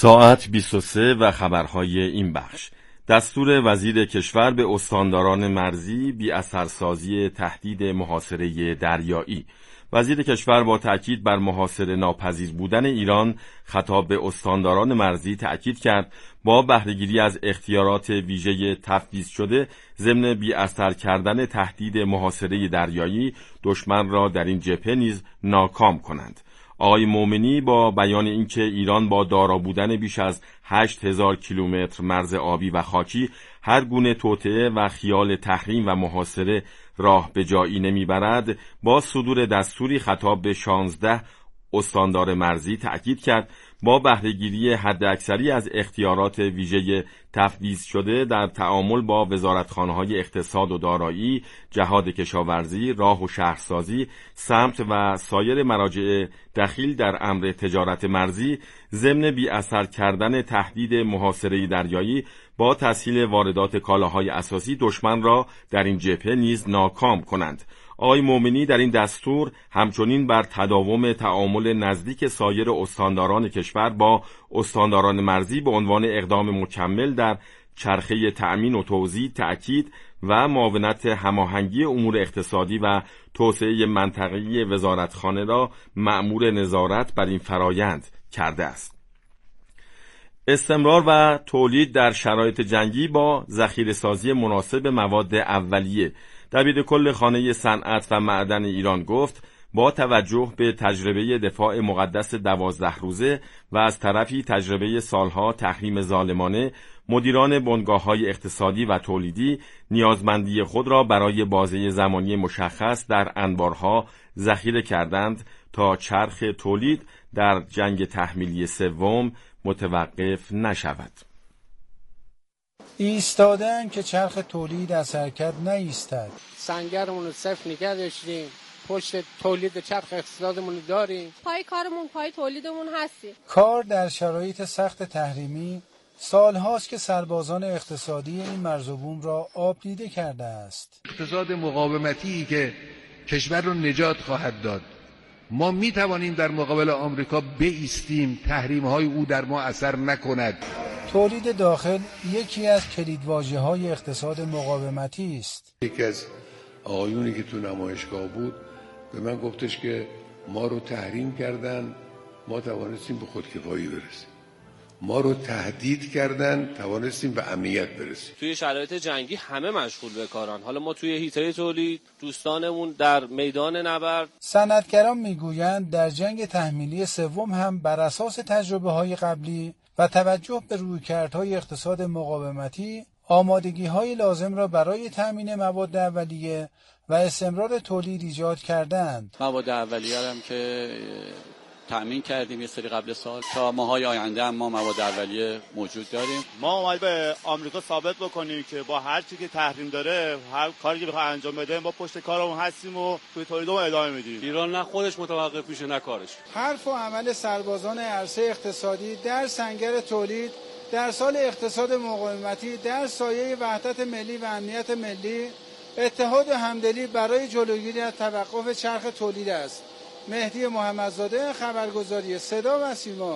ساعت 23 و خبرهای این بخش. دستور وزیر کشور به استانداران مرزی بی اثرسازی تهدید محاصره دریایی. وزیر کشور با تأکید بر محاصره ناپذیر بودن ایران خطاب به استانداران مرزی تأکید کرد با بهره‌گیری از اختیارات ویژه تفویض شده ضمن بی اثر کردن تهدید محاصره دریایی دشمن را در این جبهه نیز ناکام کنند. آقای مومنی با بیان اینکه ایران با دارا بودن بیش از 8000 کیلومتر مرز آبی و خاکی هر گونه توطئه و خیال تحریم و محاصره راه به جایی نمیبرد، با صدور دستوری خطاب به 16 استاندار مرزی تأکید کرد با بهره‌گیری حداکثری از اختیارات ویژه تفویض شده در تعامل با وزارتخانه‌های اقتصاد و دارایی، جهاد کشاورزی، راه و شهرسازی، سمت و سایر مراجع دخیل در امر تجارت مرزی ضمن بی اثر کردن تهدید محاصره دریایی با تسهیل واردات کالاهای اساسی دشمن را در این جبهه نیز ناکام کنند. آقای مومنی در این دستور همچنین بر تداوم تعامل نزدیک سایر استانداران کشور با استانداران مرزی به عنوان اقدام مکمل در چرخه تأمین و توزیع تأکید و معاونت هماهنگی امور اقتصادی و توسعه منطقه‌ای وزارتخانه را مأمور نظارت بر این فرایند کرده است. استمرار و تولید در شرایط جنگی با ذخیره‌سازی مناسب مواد اولیه. دبیرکل خانه صنعت و معدن ایران گفت با توجه به تجربه دفاع مقدس 12 روزه و از طرفی تجربه سالها تحریم ظالمانه، مدیران بنگاه‌های اقتصادی و تولیدی نیازمندی خود را برای بازه زمانی مشخص در انبارها ذخیره کردند تا چرخ تولید در جنگ تحمیلی سوم متوقف نشود. ایستادن که چرخ تولید از حرکت نایستد. سنگرمون رو صفر نگه داشتیم، پشت تولید چرخ اقتصادمون داریم، پای کارمون پای تولیدمون هستیم. کار در شرایط سخت تحریمی سالهاست که سربازان اقتصادی این مرز و بوم را آب دیده کرده است. اقتصاد مقاومتی که کشور رو نجات خواهد داد. ما می توانیم در مقابل آمریکا بایستیم، تحریم‌های او در ما اثر نکند. تولید داخل یکی از کلیدواژه‌های اقتصاد مقاومتی است. یکی از آقایونی که تو نمایشگاه بود به من گفتش که ما رو تحریم کردن، ما توانستیم به خودکفایی برسیم. ما رو تهدید کردن، توانستیم به امنیت برسیم. توی شرایط جنگی همه مشغول به کارن. حالا ما توی حیطه تولید، دوستانمون در میدان نبرد. صنعتگران میگویند در جنگ تحمیلی سوم هم بر اساس تجربه‌های قبلی و توجه به رویکردهای اقتصاد مقاومتی آمادگی‌های لازم را برای تأمین مواد اولیه و استمرار تولید ایجاد کردند. مواد اولیه هم که تأمین کردیم یه سری قبل سال، تا ماهای آینده هم ما مواد اولیه موجود داریم. ما اومد به آمریکا ثابت بکنیم که با هر چی که تحریم داره، هر کاری که بخواد انجام بده، ما پشت کارمون هستیم و توی تولیدمون ادامه میدیم. ایران نه خودش متوقف میشه نه کارش. حرف و عمل سربازان عرصه اقتصادی در سنگر تولید در سال اقتصاد مقاومتی در سایه وحدت ملی و امنیت ملی، اتحاد و همدلی برای جلوگیری از توقف چرخ تولید است. مهدی محمدزاده، خبرگزاری صدا و سیما.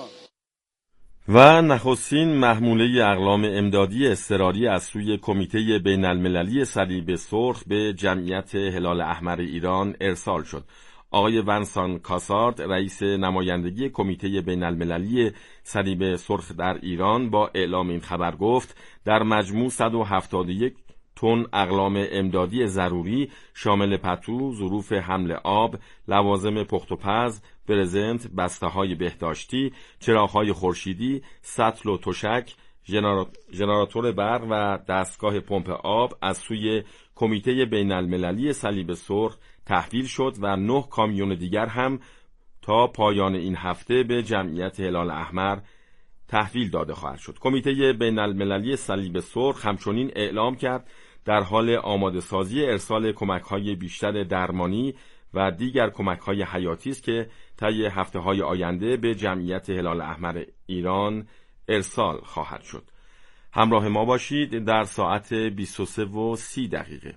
و نخستین محموله اقلام امدادی اضطراری از سوی کمیته بین المللی صلیب سرخ به جمعیت هلال احمر ایران ارسال شد. آقای ونسان کاسارد، رئیس نمایندگی کمیته بین المللی صلیب سرخ در ایران، با اعلام این خبر گفت در مجموع 171 تن اقلام امدادی ضروری شامل پتو، ظروف حمل آب، لوازم پخت و پز، برزنت، بسته‌های بهداشتی، چراغ‌های خورشیدی، سطل و تشک، ژنراتور برق و دستگاه پمپ آب از سوی کمیته بین المللی صلیب سرخ تحویل شد و 9 کامیون دیگر هم تا پایان این هفته به جمعیت هلال احمر تحویل داده خواهد شد. کمیته بین المللی صلیب سرخ همچنین اعلام کرد در حال آماده سازی ارسال کمک‌های بیشتر درمانی و دیگر کمک‌های حیاتی است که طی هفته‌های آینده به جمعیت هلال احمر ایران ارسال خواهد شد. همراه ما باشید در ساعت 23:30.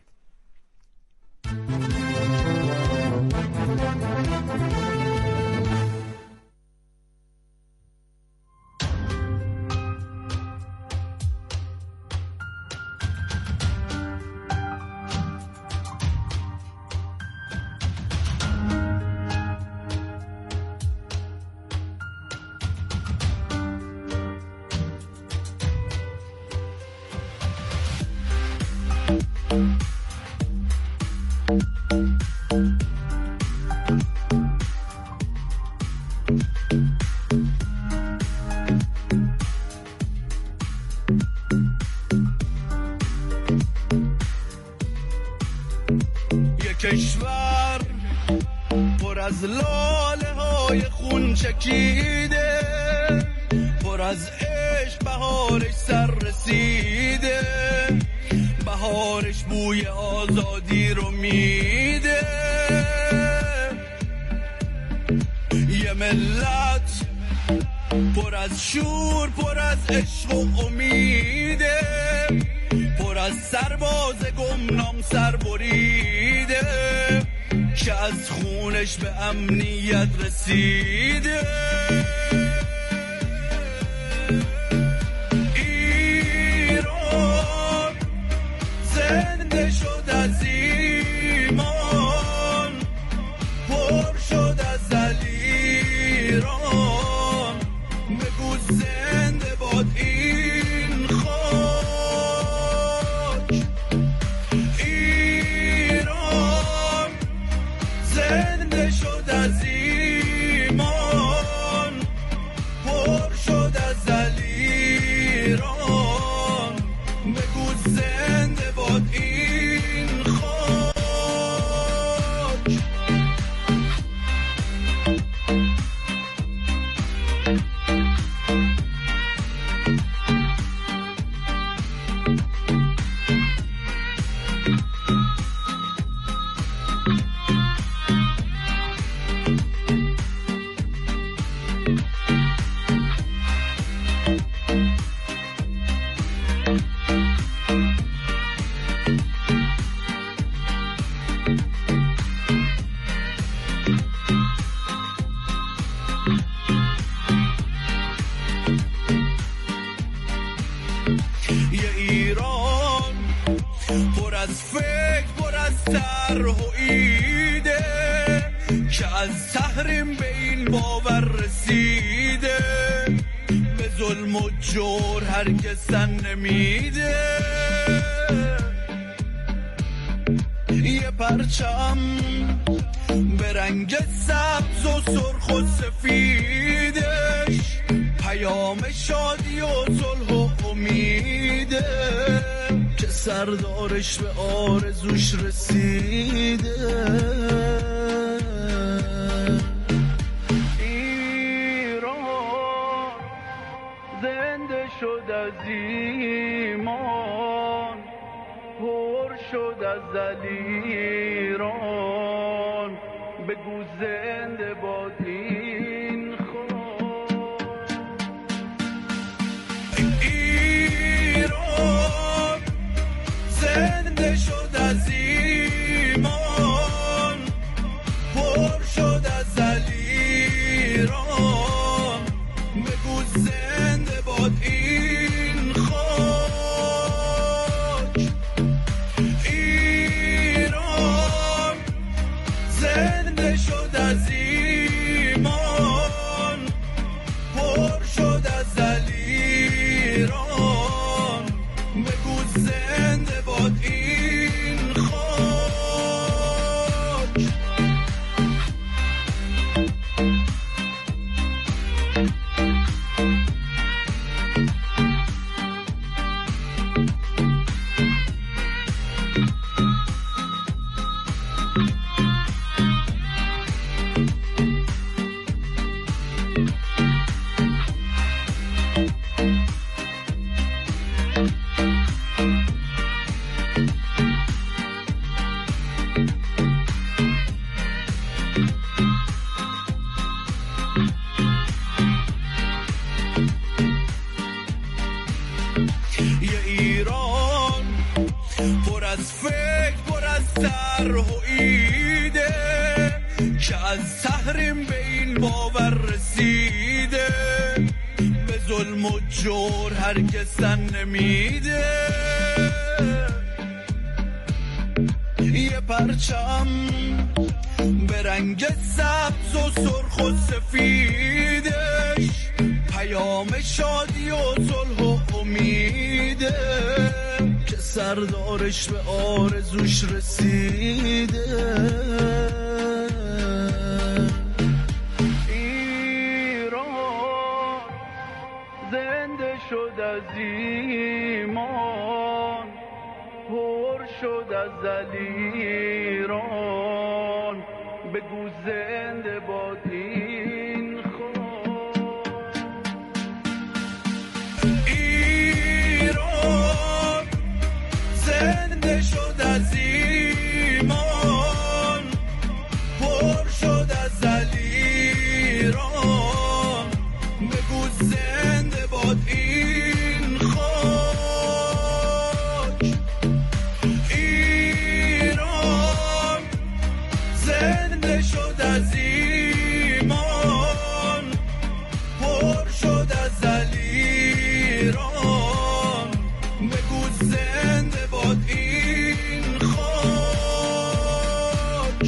کشور پر از لاله های خون چکیده، پر از عشق بهارش سر رسیده، بهارش بوی آزادی رو میده. یه ملت پر از شور، پر از عشق و امیده، پر از سرباز گمنام سر بریده که از خونش به امنیت رسیده. ایران زنده شد از ایمان، پر شد از علیران، بگو زنده باد این خاک. ایران زنده شد از ایمان، پر شد از علیران، بگو زنده باد این خاک. یه ایران پر از فکر، پر از طرح و ایده که از تحریم به این باور رسیده، به ظلم و جور هرگز تن نمیده. یه پرچم به رنگ سبز و سرخ و سفیدش، پیام شادی و صلح و امیده که سردارش به آرزوش رسیده. ایران زنده شد از ایمان، پر شد از علیران، بگو زنده باد این خاک. ایران زنده شد از ایمان، پر شد از علیران، بگو زنده باد این خاک. ایران زنده شد از ایمان، پر شد از علیران، بگو زنده باد این خاک. یه ایران پر از فکر، پر از طرح و ایده که از تحریم به این باور رسیده، به ظلم و جور هرگز تن نمیده. یه پرچم به رنگ سبز و سرخ و سفیدش، پیام شادی و صلح و امیده که سردارش به آرزوش رسیده. ایران زنده شد از ایمان، پر شد از دلیران، بگو زنده باد این خان. ایران زنده شد از ایمان، پر شد از دلیران، بگو زنده باد این خاک. ایران زنده شد از ایمان، پر شد از دلیران، بگو زنده باد این خاک.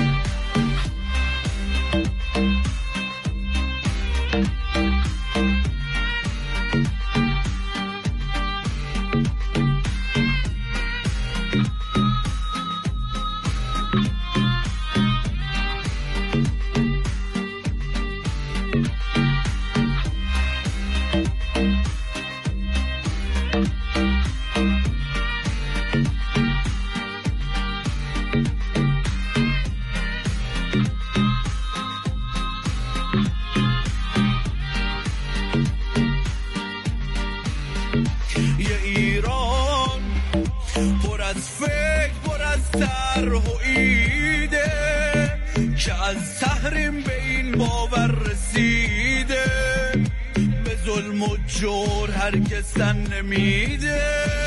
یه ایران پر از فکر، پر از طرح و ایده، که از تحریم به این باور رسیده، به ظلم و جور هرگز تن نمیده.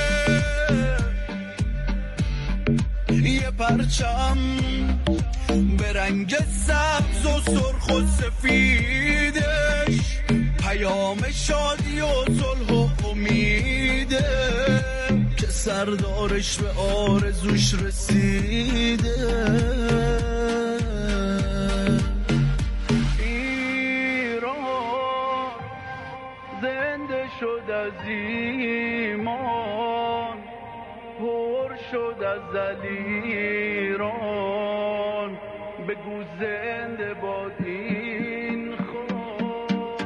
یه پرچم به رنگ سبز و سرخ و سفیدش، پیام شادی و صلح و امیده، که سردارش به آرزوش رسیده. ایران زنده شد از ایمان، پر شد از دلیران، بگو زنده باد این خان.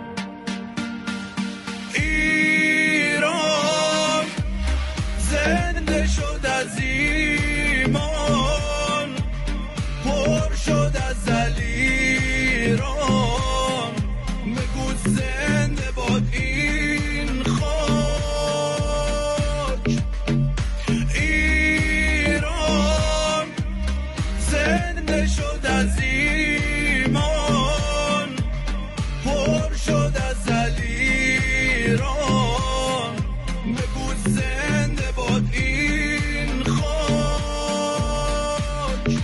ایران زنده شد از ایمان، پر شد از دلیران، بگو زنده باد این خاک. ایران زنده شد از ایمان، پر شد از دلیران، بگو زنده باد این خاک.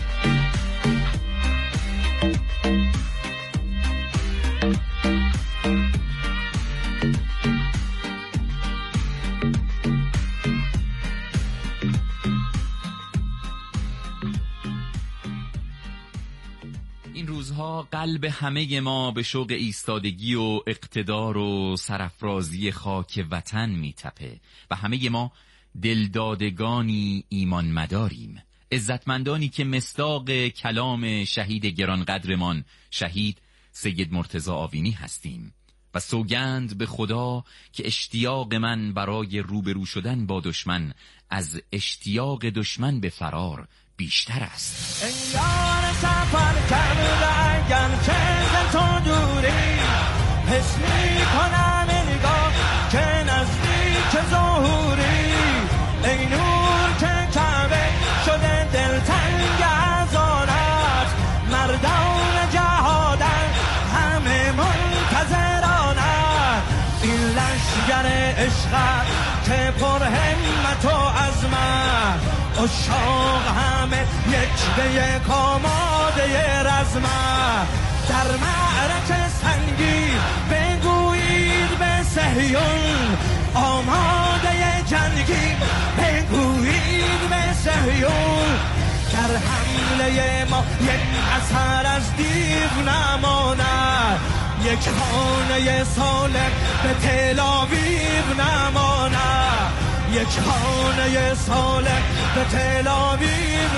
این روزها قلب همه ما به شوق ایستادگی و اقتدار و سرافرازی خاک وطن میتپه و همه ما دلدادگانی ایمان مداریم، عزتمندانی که مصداق کلام شهید گرانقدرمان شهید سید مرتضی آوینی هستیم و سوگند به خدا که اشتیاق من برای روبرو شدن با دشمن از اشتیاق دشمن به فرار بیشتر است. انگار سفر کرده اگر چه تو دوری، حس میکنم نگاه که نزدیک ظهوری، ای نور که کعبه شده دلتنگ از آنت، مردان جهادن همه منتظرانت، این لشگر عشق که پر همت و عزمت، اشاق همه یک به یک آماده رزمت، در معرکه سنگی بگویید به صهیون، آماده جنگی بگویید به صهیون، در حمله ما یک اثر از دیو نماند، یک خانه سالم به تل آویو نماند، یک خانه سالم به تل آویو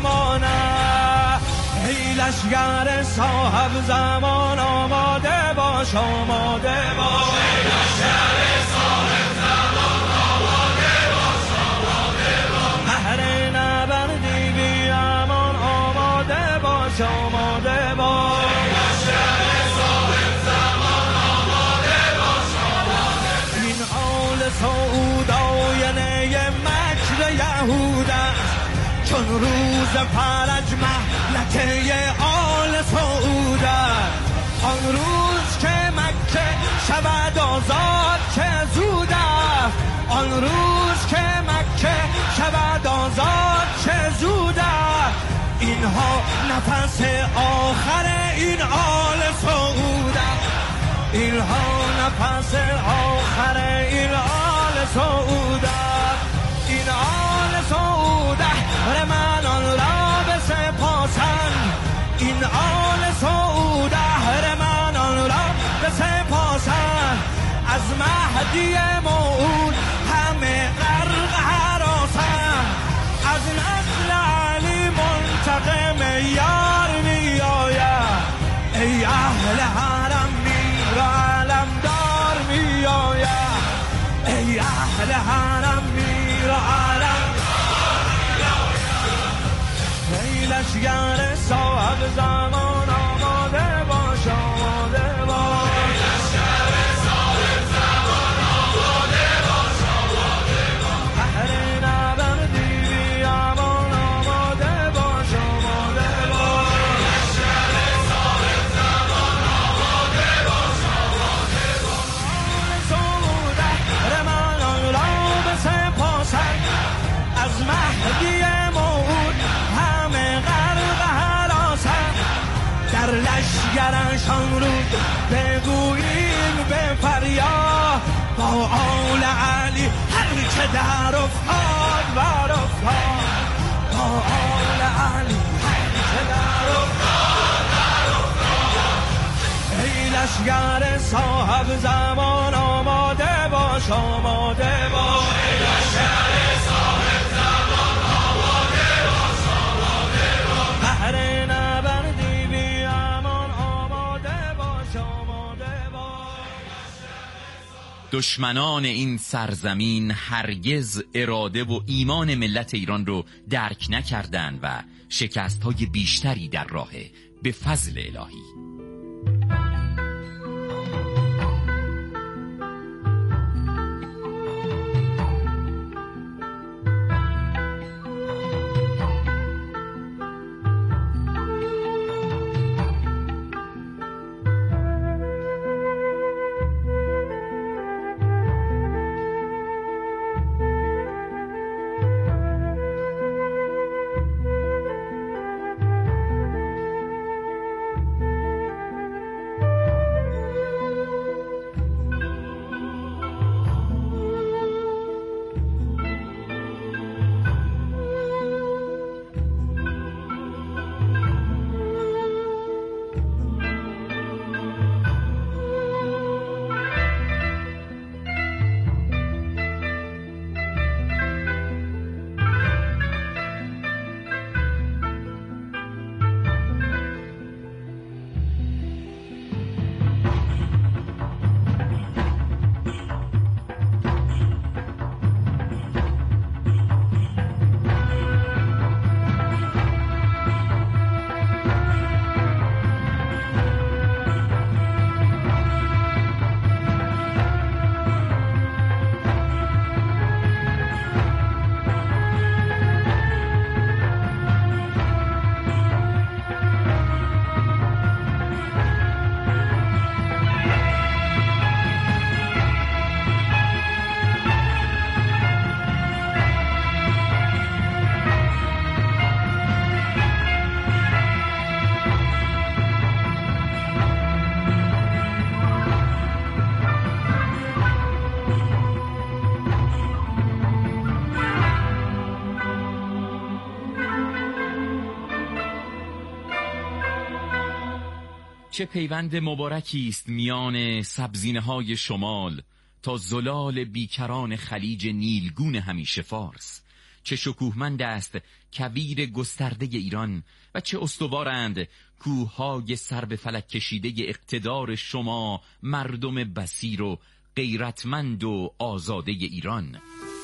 نماند. ای لشگر صاحب زمان آماده باش، آماده باش. ای لشگر صاحب زمان آماده باش، آماده باش. بهر نبردی بی امان آماده باش، آماده باش. ای لشگر صاحب زمان آماده باش، آماده باش. این آل سعود آینه مکر یهود است، چون روز فرج مهلکه آل سعود است. آن روز که مکه شود آزاد چه زود است، آن روز که مکه شود آزاد چه زود است. اینها نفس آخر این آل سعود است، اینها نفس آخر این آل سعود است. این آل سعود رمنان را بسپاسند، این آل سعود رمنان را بسپاسند. از مهدی موعود همه غرق هراسند، از نسل علی منتقم یار می آید. ای اهل حرم میر و علمدار می آید، ای اهل حرم میر و علمدار می آید. ای لشگر صاحب زمان آماده باش، آماده باش. ای لشگر صاحب زمان آماده باش، آماده باش. بهر نبردی بی امان آماده باش، آماده باش. ای لشگر صاحب زمان آماده باش، آماده باش. آل سعود رمنان را بسپاسند، از مهدی موعود همه غرق هراسند. در لشگرشان رو بگوییم به فریاد، با آل علی هر که در افتاد بر افتاد، با آل علی هر که در افتاد بر افتاد. ای لشگر صاحب زمان آماده باش، آماده باش. ای لشگر صاحب زمان آماده باش، آماده باش. بهر نبردی بی امان آماده باش، آماده باش. دشمنان این سرزمین هرگز اراده و ایمان ملت ایران رو درک نکردند و شکست‌های بیشتری در راه به فضل الهی. چه پیوند مبارکی است میان سبزینه‌های شمال، تا زلال بیکران خلیج نیلگون همیشه فارس. چه شکوهمند است کویر گسترده ایران و چه استوارند کوههای سر به فلک کشیده اقتدار شما مردم بصیر و غیرتمند و آزاده ایران.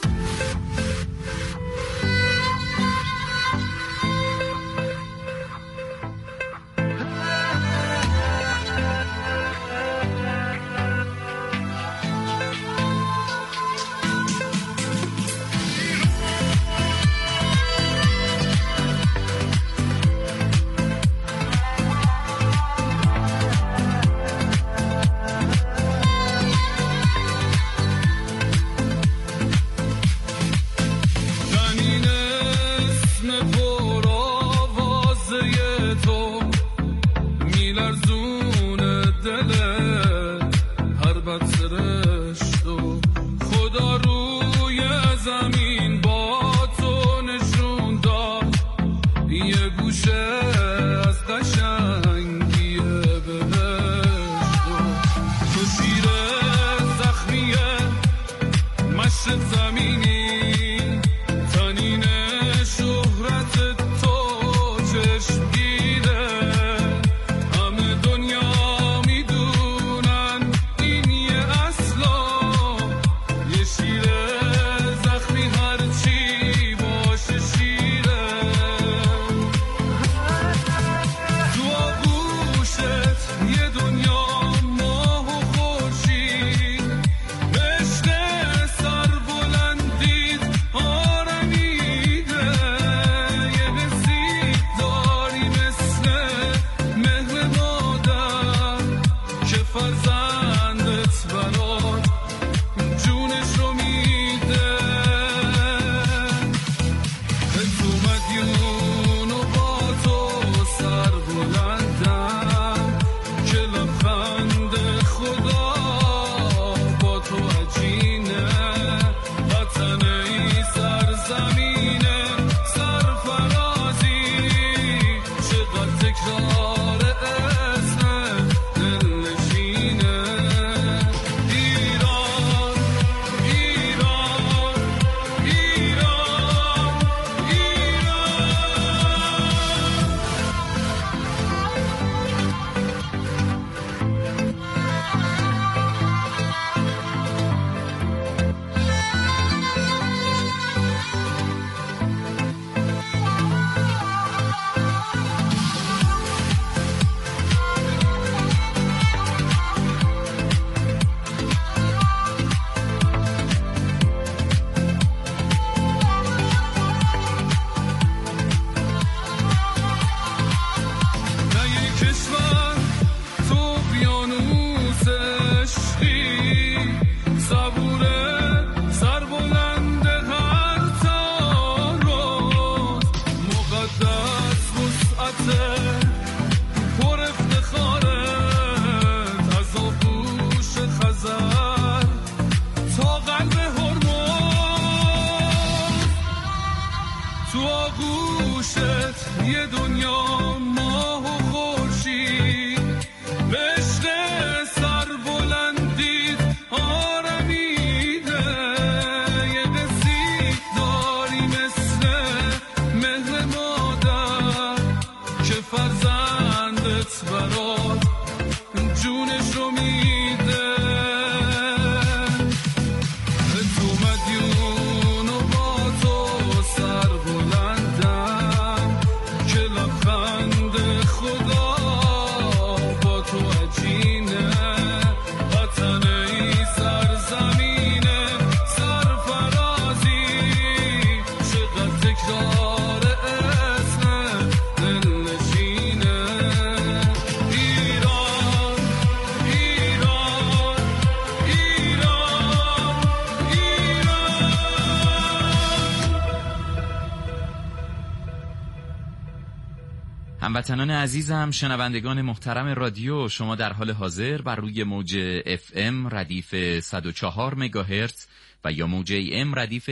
هموطنان عزیزم، شنوندگان محترم رادیو، شما در حال حاضر بر روی موج FM ردیف 104 مگاهرتز و یا موج AM ردیف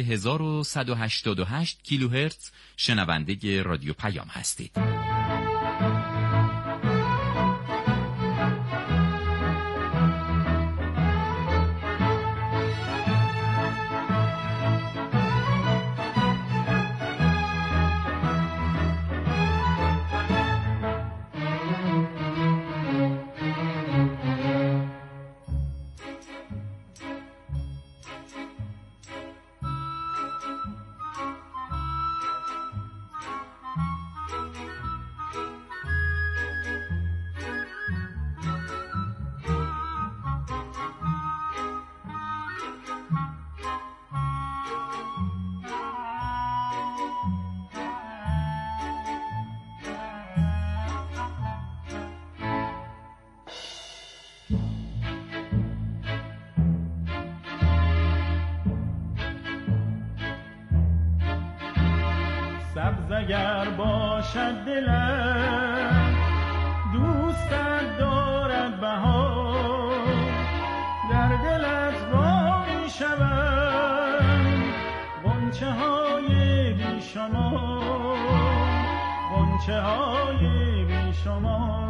1188 کیلوهرتز شنونده رادیو پیام هستید. اگر باشد دلم دوستت دارد بهار در دلت وا می شوم غنچه های بی شمار غنچه های بی شمار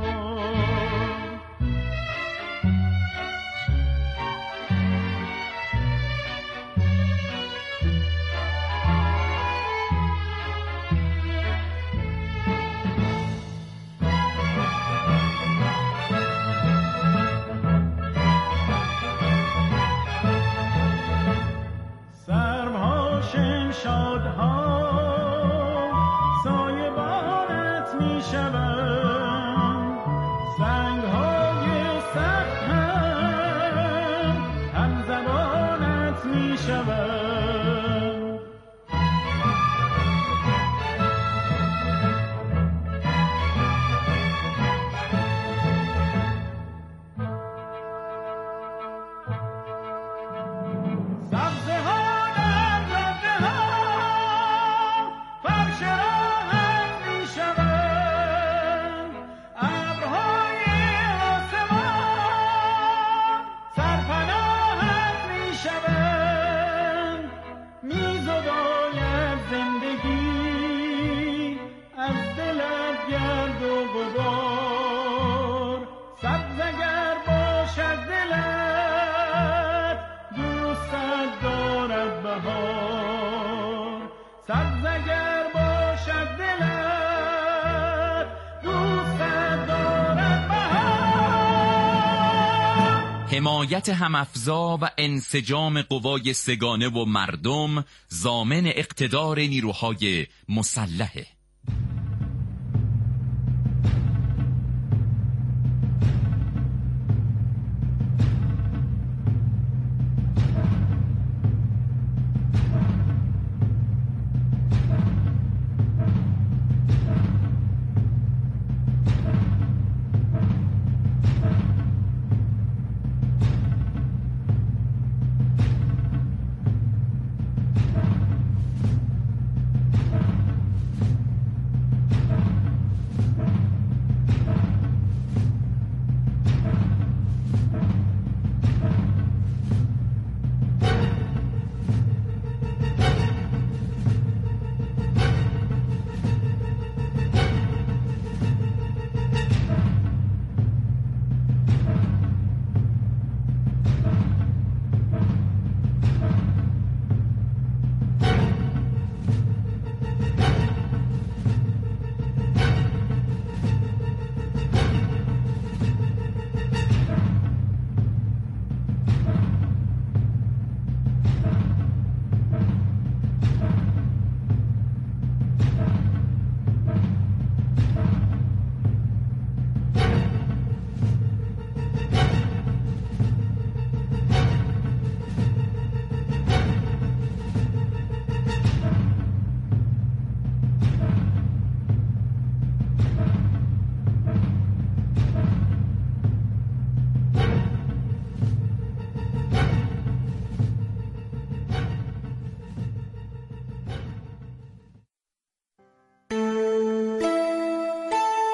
حمایت همافزا و انسجام قوای سگانه و مردم ضامن اقتدار نیروهای مسلحه.